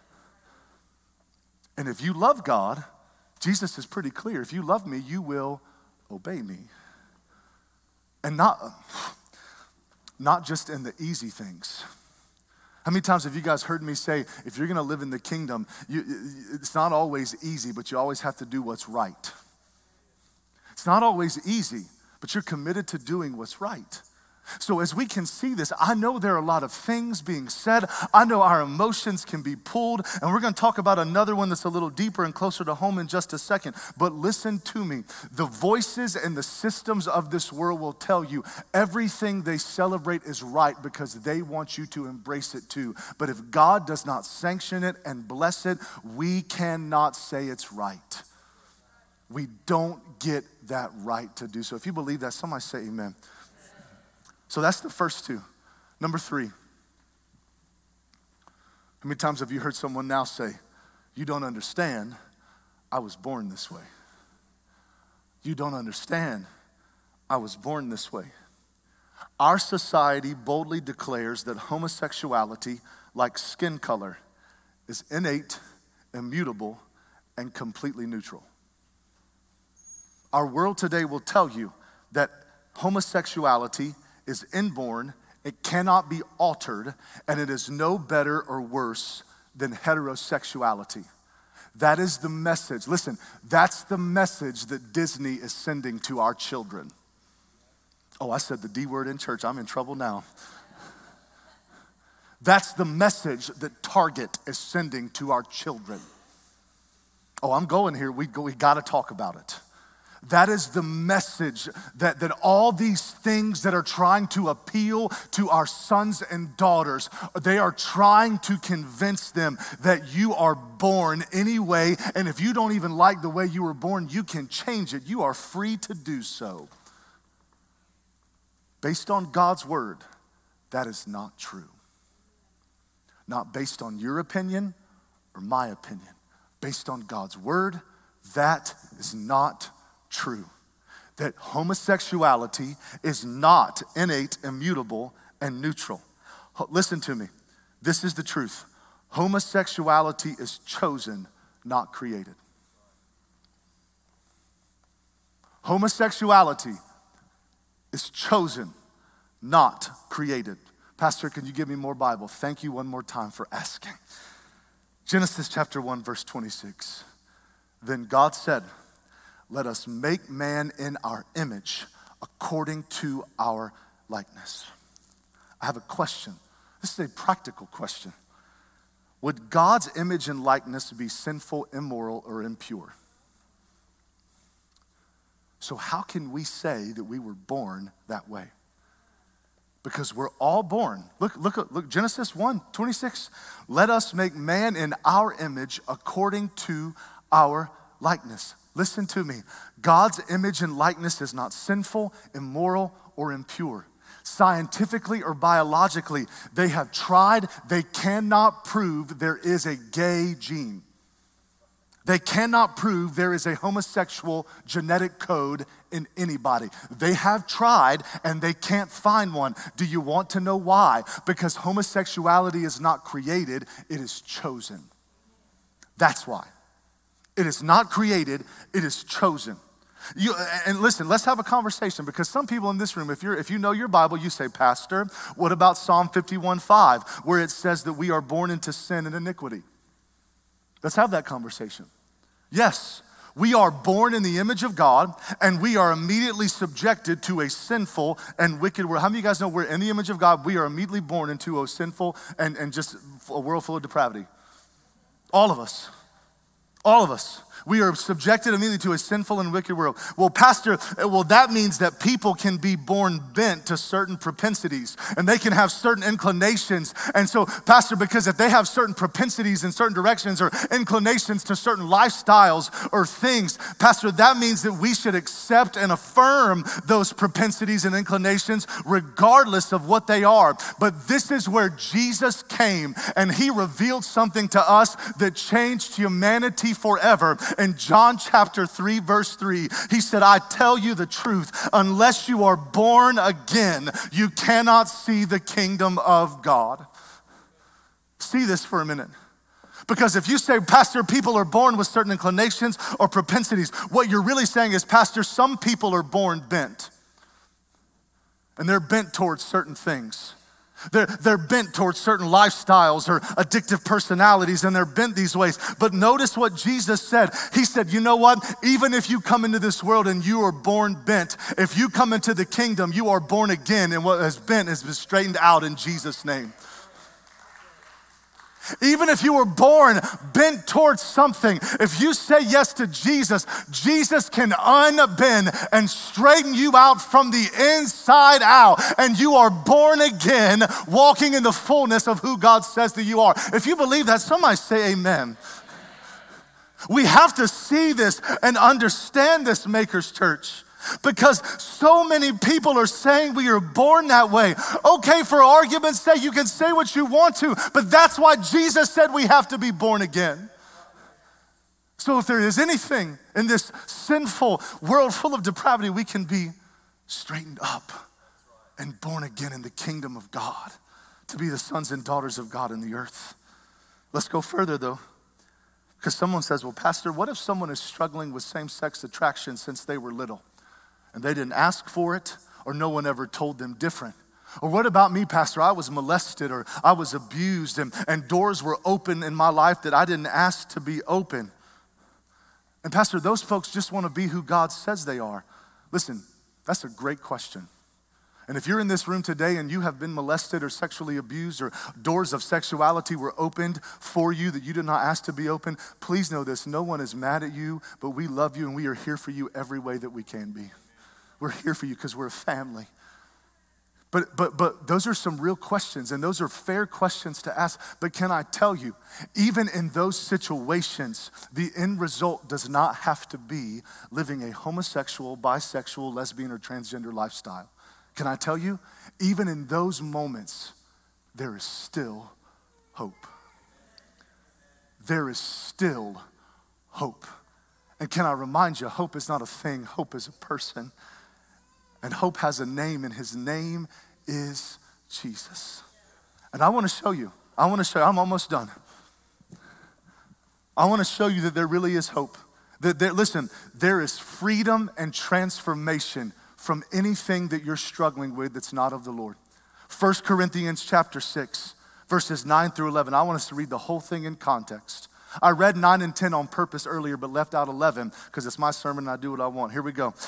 And if you love God, Jesus is pretty clear. If you love me, you will obey me. And not just in the easy things. How many times have you guys heard me say, if you're going to live in the kingdom, it's not always easy, but you always have to do what's right. It's not always easy, but you're committed to doing what's right. So as we can see this, I know there are a lot of things being said. I know our emotions can be pulled, and we're going to talk about another one that's a little deeper and closer to home in just a second. But listen to me. The voices and the systems of this world will tell you everything they celebrate is right because they want you to embrace it too. But if God does not sanction it and bless it, we cannot say it's right. We don't get that right to do so. If you believe that, somebody say amen. So that's the first two. Number 3. How many times have you heard someone now say, you don't understand, I was born this way. You don't understand, I was born this way. Our society boldly declares that homosexuality, like skin color, is innate, immutable, and completely neutral. Our world today will tell you that homosexuality is inborn, it cannot be altered, and it is no better or worse than heterosexuality. That is the message. Listen, that's the message that Disney is sending to our children. Oh, I said the D word in church. I'm in trouble now. That's the message that Target is sending to our children. Oh, I'm going here. We got to talk about it. That is the message that all these things that are trying to appeal to our sons and daughters, they are trying to convince them that you are born anyway, and if you don't even like the way you were born, you can change it. You are free to do so. Based on God's word, that is not true. Not based on your opinion or my opinion. Based on God's word, that is not true. That homosexuality is not innate, immutable, and neutral. Listen to me. This is the truth. Homosexuality is chosen, not created. Homosexuality is chosen, not created. Pastor, can you give me more Bible? Thank you one more time for asking. Genesis chapter 1, verse 26. Then God said, let us make man in our image according to our likeness. I have a question. This is a practical question. Would God's image and likeness be sinful, immoral, or impure? So how can we say that we were born that way? Because we're all born. Look, Genesis 1:26. Let us make man in our image according to our likeness. Listen to me. God's image and likeness is not sinful, immoral, or impure. Scientifically or biologically, they have tried. They cannot prove there is a gay gene. They cannot prove there is a homosexual genetic code in anybody. They have tried and they can't find one. Do you want to know why? Because homosexuality is not created, it is chosen. That's why. It is not created, it is chosen. And listen, let's have a conversation, because some people in this room, if you know your Bible, you say, Pastor, what about Psalm 51:5, where it says that we are born into sin and iniquity? Let's have that conversation. Yes, we are born in the image of God, and we are immediately subjected to a sinful and wicked world. How many of you guys know we're in the image of God? We are immediately born into a sinful and just a world full of depravity. All of us. All of us. We are subjected immediately to a sinful and wicked world. Well, Pastor, that means that people can be born bent to certain propensities and they can have certain inclinations. And so, Pastor, because if they have certain propensities in certain directions or inclinations to certain lifestyles or things, Pastor, that means that we should accept and affirm those propensities and inclinations regardless of what they are. But this is where Jesus came and he revealed something to us that changed humanity forever. In John chapter 3, verse 3, he said, I tell you the truth, unless you are born again, you cannot see the kingdom of God. See this for a minute. Because if you say, Pastor, people are born with certain inclinations or propensities, what you're really saying is, Pastor, some people are born bent. And they're bent towards certain things. They're bent towards certain lifestyles or addictive personalities, and they're bent these ways. But notice what Jesus said. He said, you know what? Even if you come into this world and you are born bent, if you come into the kingdom, you are born again, and what is bent has been straightened out in Jesus' name. Even if you were born bent towards something, if you say yes to Jesus, Jesus can unbend and straighten you out from the inside out, and you are born again, walking in the fullness of who God says that you are. If you believe that, somebody say amen. We have to see this and understand this, Makers Church. Because so many people are saying we are born that way. Okay, for argument's sake, you can say what you want to, but that's why Jesus said we have to be born again. So if there is anything in this sinful world full of depravity, we can be straightened up and born again in the kingdom of God, to be the sons and daughters of God in the earth. Let's go further though. Because someone says, well, Pastor, what if someone is struggling with same-sex attraction since they were little? And they didn't ask for it, or no one ever told them different. Or what about me, Pastor? I was molested or I was abused and doors were open in my life that I didn't ask to be open. And Pastor, those folks just want to be who God says they are. Listen, that's a great question. And if you're in this room today and you have been molested or sexually abused or doors of sexuality were opened for you that you did not ask to be open, please know this, no one is mad at you, but we love you and we are here for you every way that we can be. We're here for you because we're a family. But those are some real questions, and those are fair questions to ask. But can I tell you, even in those situations, the end result does not have to be living a homosexual, bisexual, lesbian, or transgender lifestyle. Can I tell you, even in those moments, there is still hope. There is still hope. And can I remind you, hope is not a thing, hope is a person. And hope has a name, and his name is Jesus. And I want to show you, I'm almost done. I want to show you that there really is hope. Listen, there is freedom and transformation from anything that you're struggling with that's not of the Lord. 1 Corinthians chapter 6, verses 9 through 11. I want us to read the whole thing in context. I read 9 and 10 on purpose earlier, but left out 11 because it's my sermon and I do what I want. Here we go.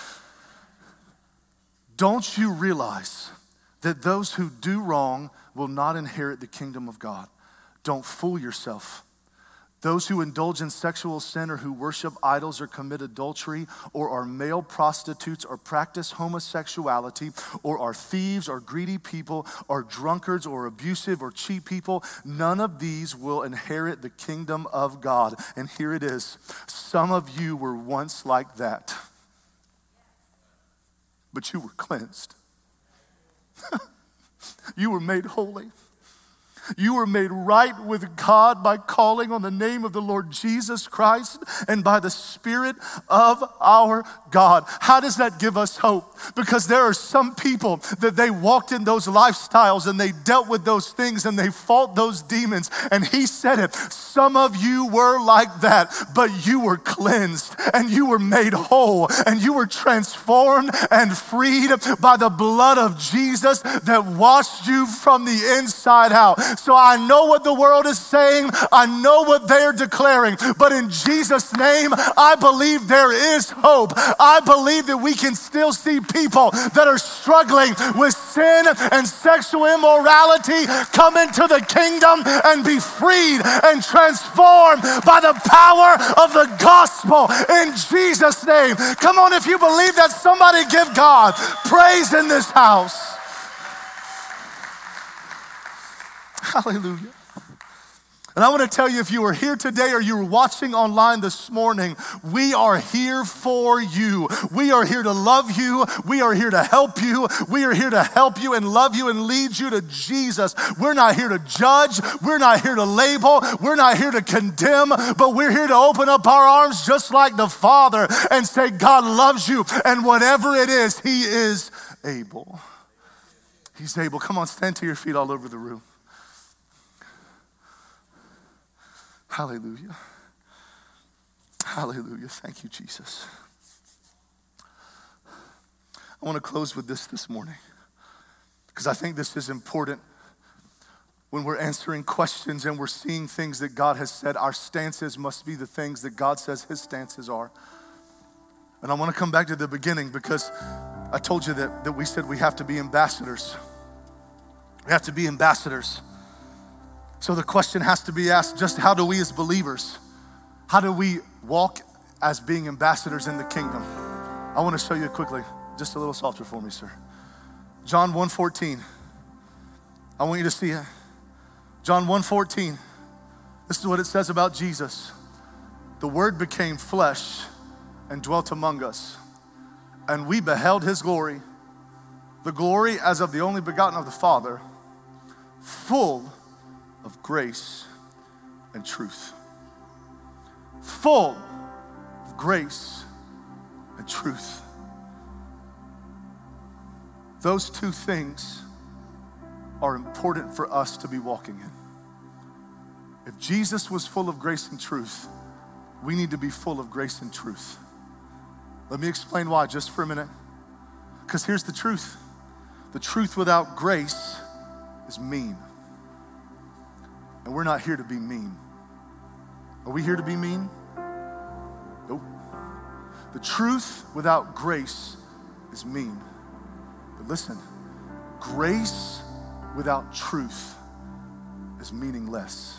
Don't you realize that those who do wrong will not inherit the kingdom of God? Don't fool yourself. Those who indulge in sexual sin or who worship idols or commit adultery or are male prostitutes or practice homosexuality or are thieves or greedy people or drunkards or abusive or cheat people, none of these will inherit the kingdom of God. And here it is. Some of you were once like that, but you were cleansed. You were made holy. You were made right with God by calling on the name of the Lord Jesus Christ and by the Spirit of our God. How does that give us hope? Because there are some people that they walked in those lifestyles and they dealt with those things and they fought those demons. And he said it, some of you were like that, but you were cleansed and you were made whole and you were transformed and freed by the blood of Jesus that washed you from the inside out. So I know what the world is saying. I know what they're declaring. But in Jesus' name, I believe there is hope. I believe that we can still see people that are struggling with sin and sexual immorality come into the kingdom and be freed and transformed by the power of the gospel in Jesus' name. Come on, if you believe that, somebody give God praise in this house. Hallelujah. And I want to tell you, if you are here today or you're watching online this morning, we are here for you. We are here to love you. We are here to help you. We are here to help you and love you and lead you to Jesus. We're not here to judge. We're not here to label. We're not here to condemn, but we're here to open up our arms just like the Father and say, God loves you, and whatever it is, He is able. He's able. Come on, stand to your feet all over the room. Hallelujah. Hallelujah. Thank you, Jesus. I want to close with this morning because I think this is important. When we're answering questions and we're seeing things that God has said, our stances must be the things that God says His stances are. And I want to come back to the beginning because I told you that we said we have to be ambassadors. We have to be ambassadors. So the question has to be asked, just how do we as believers, how do we walk as being ambassadors in the kingdom? I want to show you quickly, just a little softer for me, sir. John 1:14. I want you to see it. John 1:14. This is what it says about Jesus. The Word became flesh and dwelt among us, and we beheld His glory, the glory as of the only begotten of the Father, full of grace and truth. Full of grace and truth. Those two things are important for us to be walking in. If Jesus was full of grace and truth, we need to be full of grace and truth. Let me explain why just for a minute. Because here's the truth. The truth without grace is mean. And we're not here to be mean. Are we here to be mean? Nope. The truth without grace is mean. But listen, grace without truth is meaningless.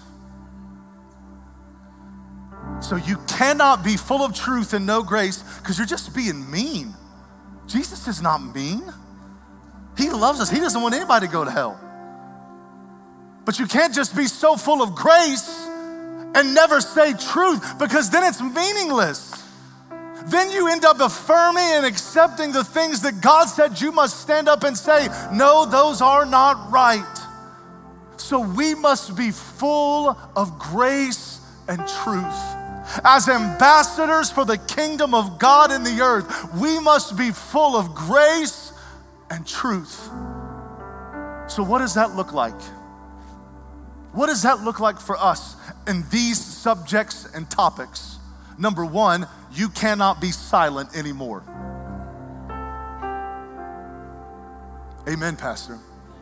So you cannot be full of truth and no grace because you're just being mean. Jesus is not mean. He loves us. He doesn't want anybody to go to hell. But you can't just be so full of grace and never say truth, because then it's meaningless. Then you end up affirming and accepting the things that God said you must stand up and say, no, those are not right. So we must be full of grace and truth. As ambassadors for the kingdom of God in the earth, we must be full of grace and truth. So what does that look like? What does that look like for us in these subjects and topics? Number one, you cannot be silent anymore. Amen, Pastor.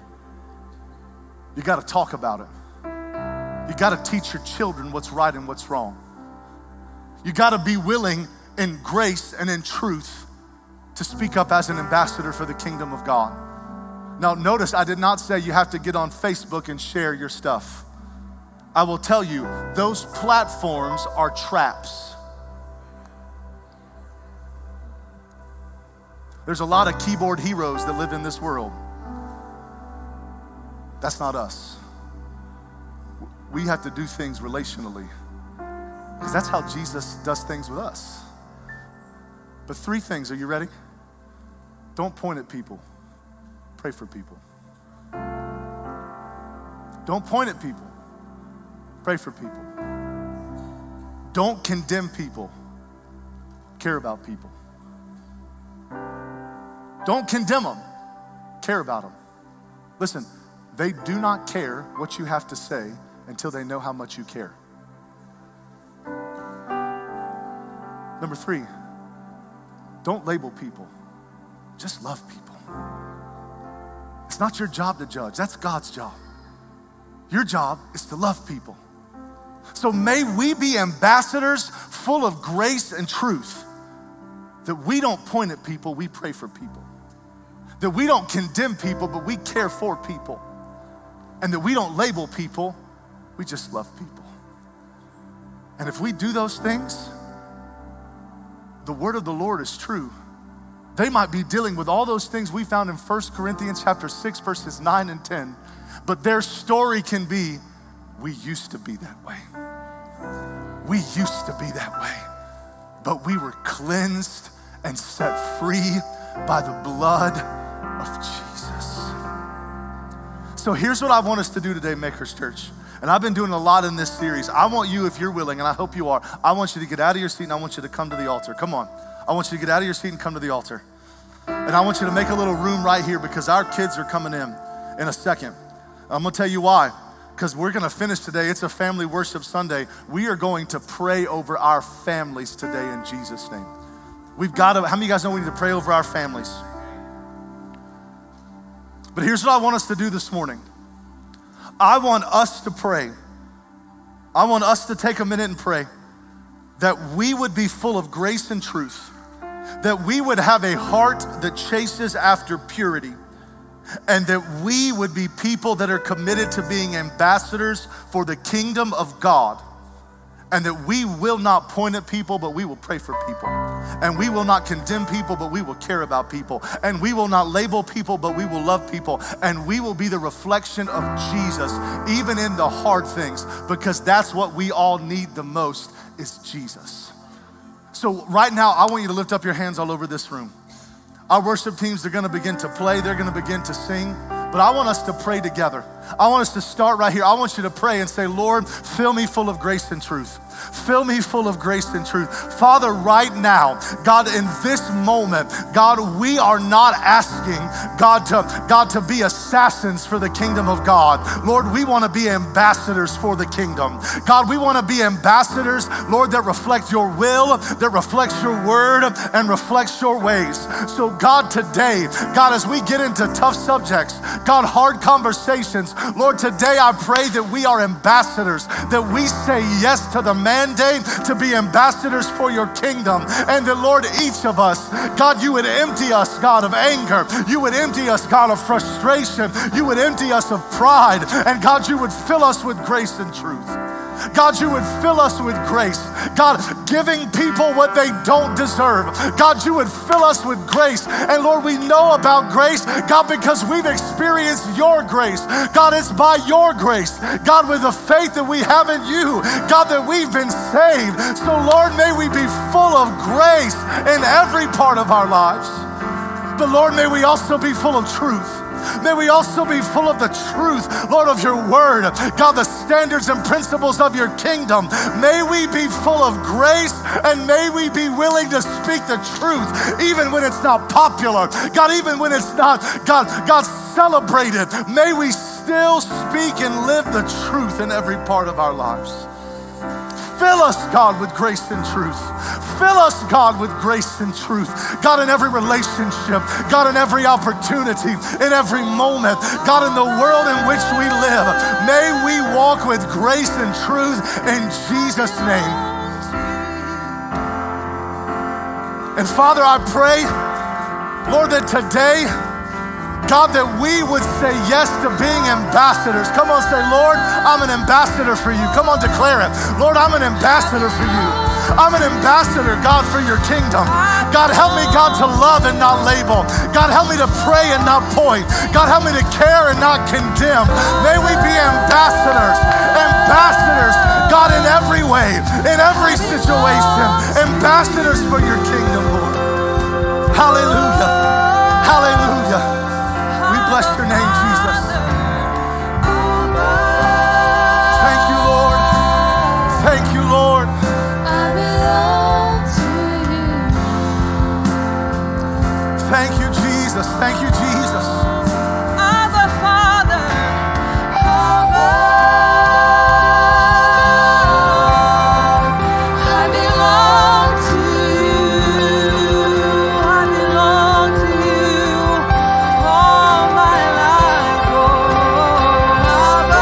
You got to talk about it. You got to teach your children what's right and what's wrong. You got to be willing in grace and in truth to speak up as an ambassador for the kingdom of God. Now, notice I did not say you have to get on Facebook and share your stuff. I will tell you, those platforms are traps. There's a lot of keyboard heroes that live in this world. That's not us. We have to do things relationally, because that's how Jesus does things with us. But three things, are you ready? Don't point at people. Pray for people. Don't point at people. Pray for people. Don't condemn people. Care about people. Don't condemn them. Care about them. Listen, they do not care what you have to say until they know how much you care. Number three, don't label people. Just love people. It's not your job to judge. That's God's job. Your job is to love people. So may we be ambassadors full of grace and truth, that we don't point at people, we pray for people. That we don't condemn people, but we care for people. And that we don't label people, we just love people. And if we do those things, the word of the Lord is true. They might be dealing with all those things we found in 1 Corinthians chapter 6, verses 9 and 10, but their story can be, we used to be that way. We used to be that way, but we were cleansed and set free by the blood of Jesus. So here's what I want us to do today, Makers Church. And I've been doing a lot in this series. I want you, if you're willing, and I hope you are, I want you to get out of your seat and I want you to come to the altar. Come on. I want you to get out of your seat and come to the altar. And I want you to make a little room right here because our kids are coming in a second. I'm gonna tell you why. Because we're gonna finish today. It's a family worship Sunday. We are going to pray over our families today in Jesus' name. We've got to, how many of you guys know we need to pray over our families? But here's what I want us to do this morning. I want us to pray. I want us to take a minute and pray that we would be full of grace and truth, that we would have a heart that chases after purity, and that we would be people that are committed to being ambassadors for the kingdom of God, and that we will not point at people, but we will pray for people. And we will not condemn people, but we will care about people. And we will not label people, but we will love people. And we will be the reflection of Jesus, even in the hard things, because that's what we all need the most is Jesus. So right now, I want you to lift up your hands all over this room. Our worship teams are gonna begin to play, they're gonna begin to sing, but I want us to pray together. I want us to start right here. I want you to pray and say, Lord, fill me full of grace and truth. Fill me full of grace and truth. Father, right now, God, in this moment, God, we are not asking God to be assassins for the kingdom of God. Lord, we want to be ambassadors for the kingdom. God, we want to be ambassadors, Lord, that reflect your will, that reflects your word, and reflects your ways. So God, today, God, as we get into tough subjects, God, hard conversations, Lord, today I pray that we are ambassadors, that we say yes to the mandate to be ambassadors for your kingdom. And that, Lord, each of us, God, you would empty us, God, of anger. You would empty us, God, of frustration. You would empty us of pride. And God, you would fill us with grace and truth. God, you would fill us with grace. God, giving people what they don't deserve. God, you would fill us with grace. And Lord, we know about grace, God, because we've experienced your grace. God, it's by your grace, God, with the faith that we have in you, God, that we've been saved. So Lord, may we be full of grace in every part of our lives. But Lord, may we also be full of truth. May we also be full of the truth, Lord, of your word. God, the standards and principles of your kingdom. May we be full of grace, and may we be willing to speak the truth, even when it's not popular. God, even when it's not, God, celebrated. May we still speak and live the truth in every part of our lives. Fill us, God, with grace and truth. Fill us, God, with grace and truth. God, in every relationship, God, in every opportunity, in every moment, God, in the world in which we live, may we walk with grace and truth in Jesus' name. And Father, I pray, Lord, that today, God, that we would say yes to being ambassadors. Come on, say, Lord, I'm an ambassador for you. Come on, declare it. Lord, I'm an ambassador for you. I'm an ambassador, God, for your kingdom. God, help me, God, to love and not label. God, help me to pray and not point. God, help me to care and not condemn. May we be ambassadors, God, in every way, in every situation, ambassadors for your kingdom, Lord. Hallelujah. Hallelujah. Bless your name, Jesus. Thank you, Lord. Thank you, Lord. I belong to you. Thank you, Jesus. Thank you, Jesus. Abba, Father. I belong to you. I belong to you. All my life, oh, Abba.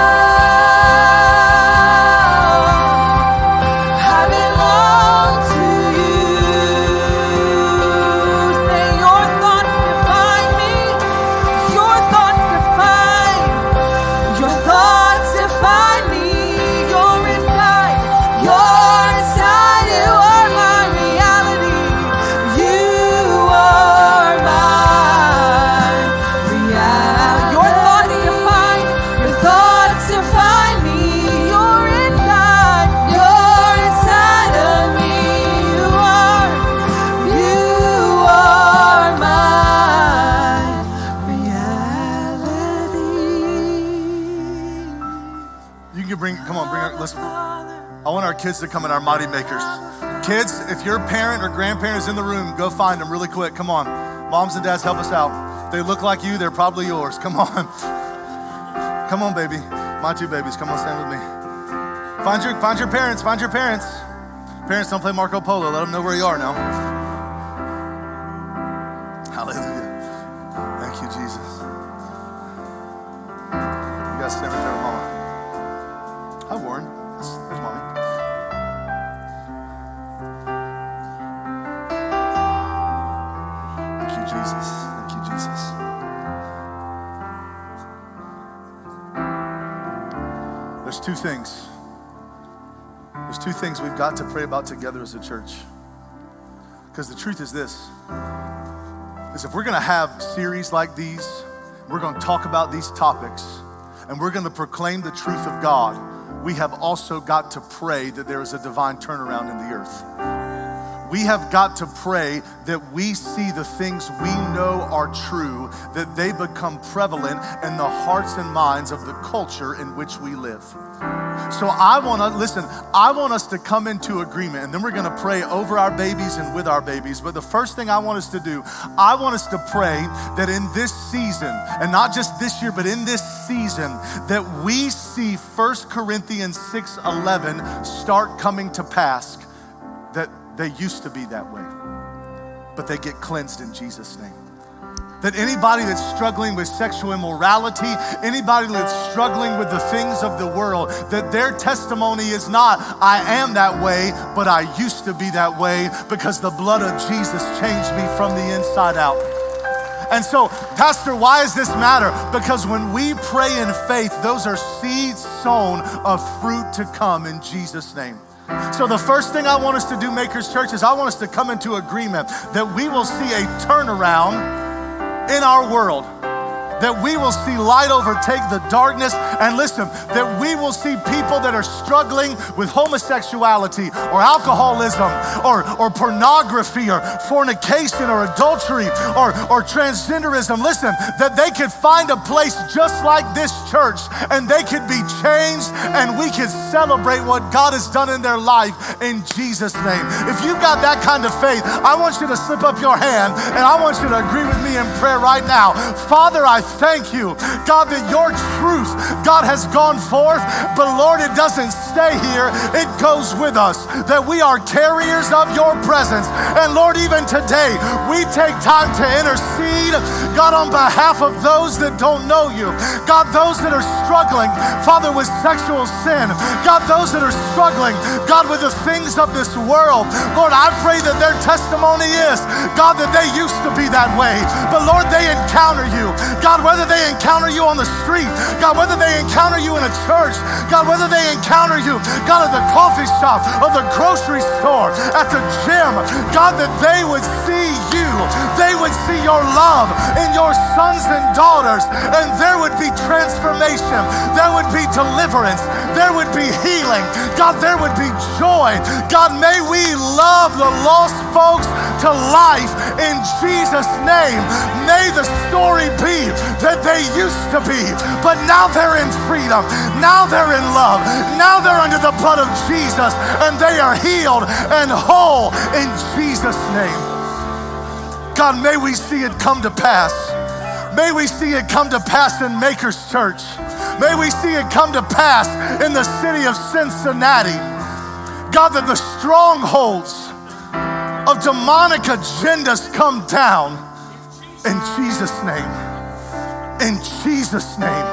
I belong to you. Say your thoughts define me. kids to come in our Mighty Makers. Kids, if your parent or grandparent is in the room, go find them really quick. Come on. Moms and dads, help us out. If they look like you, they're probably yours. Come on. Come on, baby. My two babies, come on, stand with me. Find your parents, find your parents. Parents, don't play Marco Polo. Let them know where you are now. Hallelujah. Thank you, Jesus. You guys stand right there with Mama. Hi, Warren. There's Mommy. Thank you, Jesus. Thank you, Jesus. There's two things. There's two things we've got to pray about together as a church. Because the truth is this, is if we're gonna have series like these, we're gonna talk about these topics, and we're gonna proclaim the truth of God, we have also got to pray that there is a divine turnaround in the earth. We have got to pray that we see the things we know are true, that they become prevalent in the hearts and minds of the culture in which we live. So I want us to come into agreement, and then we're gonna pray over our babies and with our babies. But the first thing I want us to do, I want us to pray that in this season, and not just this year, but in this season, that we see 1 Corinthians 6:11 start coming to pass, that they used to be that way, but they get cleansed in Jesus' name. That anybody that's struggling with sexual immorality, anybody that's struggling with the things of the world, that their testimony is not, I am that way, but I used to be that way because the blood of Jesus changed me from the inside out. And so, Pastor, why does this matter? Because when we pray in faith, those are seeds sown of fruit to come in Jesus' name. So the first thing I want us to do, Makers Church, is I want us to come into agreement that we will see a turnaround in our world, that we will see light overtake the darkness, and listen, that we will see people that are struggling with homosexuality or alcoholism or pornography or fornication or adultery or transgenderism, listen, that they could find a place just like this church and they could be changed and we could celebrate what God has done in their life in Jesus' name. If you've got that kind of faith, I want you to slip up your hand and I want you to agree with me in prayer right now. Father, I thank you, God, that your truth, God, has gone forth, but Lord, it doesn't stay here, it goes with us, that we are carriers of your presence. And Lord, even today, we take time to intercede, God, on behalf of those that don't know you, God, those that are struggling, Father, with sexual sin, God, those that are struggling, God, with the things of this world. Lord, I pray that their testimony is, God, that they used to be that way, but Lord, they encounter you. God, whether they encounter you on the street, God, whether they encounter you in a church, God, whether they encounter you, God, at the coffee shop, or the grocery store, at the gym, God, that they would see you, they would see your love in your sons and daughters, and there would be transformation, there would be deliverance, there would be healing, God, there would be joy. God, may we love the lost folks to life in Jesus' name. May the story be that they used to be, but now they're in freedom, now they're in love, now they're under the blood of Jesus, and they are healed and whole in Jesus' name. God, may we see it come to pass. May we see it come to pass in Makers Church. May we see it come to pass in the city of Cincinnati. God, that the strongholds of demonic agendas come down in Jesus' name. In Jesus' name.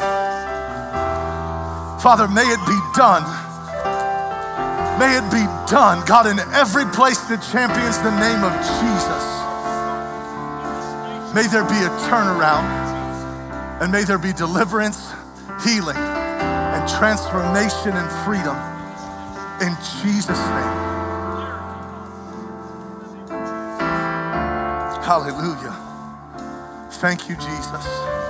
Father, may it be done. May it be done, God, in every place that champions the name of Jesus. May there be a turnaround, and may there be deliverance, healing, and transformation and freedom in Jesus' name. Hallelujah. Thank you, Jesus.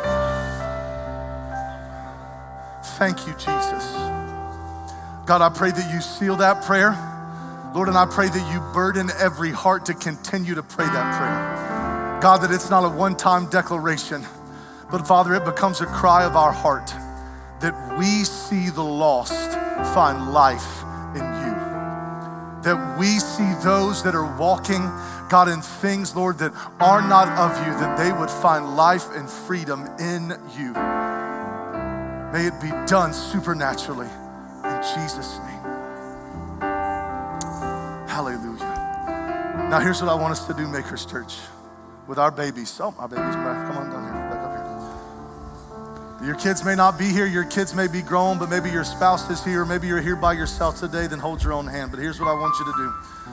Thank you, Jesus. God, I pray that you seal that prayer, Lord, and I pray that you burden every heart to continue to pray that prayer. God, that it's not a one-time declaration, but Father, it becomes a cry of our heart that we see the lost find life in you. that we see those that are walking, God, in things, Lord, that are not of you, that they would find life and freedom in you. May it be done supernaturally in Jesus' name. Hallelujah. Now here's what I want us to do, Makers Church, with our babies. Oh, our babies, come on down here, back up here. Your kids may not be here, your kids may be grown, but maybe your spouse is here, maybe you're here by yourself today, then hold your own hand. But here's what I want you to do.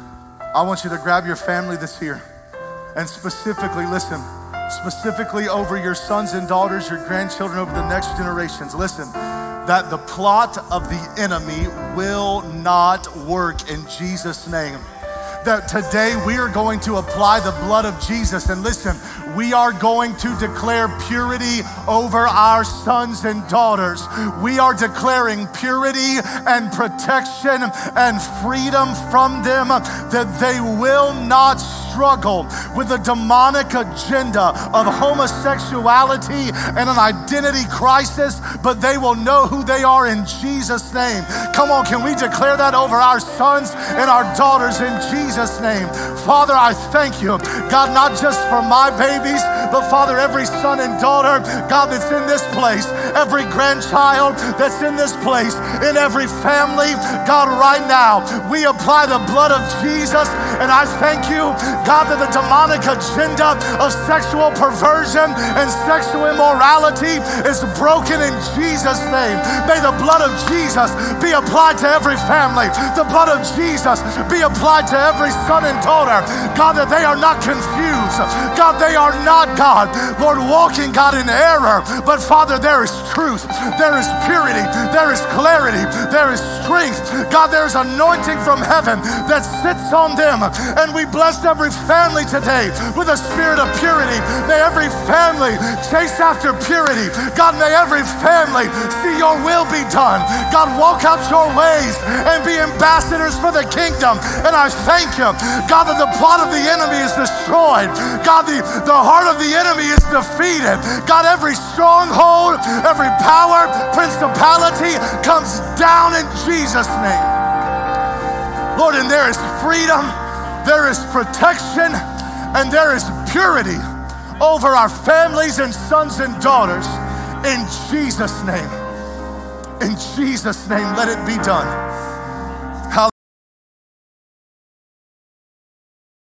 I want you to grab your family that's here and specifically, listen, specifically over your sons and daughters, your grandchildren, over the next generations. Listen, that the plot of the enemy will not work in Jesus' name. That today we are going to apply the blood of Jesus. And listen, we are going to declare purity over our sons and daughters. We are declaring purity and protection and freedom from them, that they will not struggle with a demonic agenda of homosexuality and an identity crisis, but they will know who they are in Jesus' name. Come on, can we declare that over our sons and our daughters in Jesus' name? Father, I thank you, God, not just for my babies, but Father, every son and daughter, God, that's in this place, every grandchild that's in this place, in every family, God, right now, we apply the blood of Jesus, and I thank you, God, that the demonic agenda of sexual perversion and sexual immorality is broken in Jesus' name. May the blood of Jesus be applied to every family. The blood of Jesus be applied to every son and daughter. God, that they are not confused. God, they are not, God, Lord, walking, God, in error. But Father, there is truth. There is purity. There is clarity. There is strength. God, there is anointing from heaven that sits on them. And we bless every family today with a spirit of purity. May every family chase after purity. God, may every family see your will be done. God, walk out your ways and be ambassadors for the kingdom. And I thank you, God, that the plot of the enemy is destroyed. God, the heart of the enemy is defeated. God, every stronghold, every power, principality comes down in Jesus' name. Lord, and there is freedom, there is protection, and there is purity over our families and sons and daughters in Jesus' name. In Jesus' name, let it be done.